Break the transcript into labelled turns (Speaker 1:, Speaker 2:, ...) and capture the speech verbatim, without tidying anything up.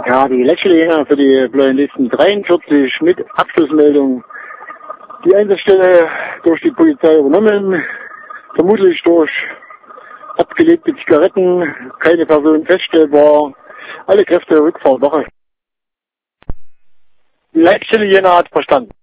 Speaker 1: Ja, die Letzte für die Blauenlisten dreiundvierzig mit Abschlussmeldung. Die Einsatzstelle durch die Polizei übernommen, vermutlich durch abgelegte Zigaretten, keine Person feststellbar, alle Kräfte Rückfahrtwache.
Speaker 2: Die Leitstelle Jena hat verstanden.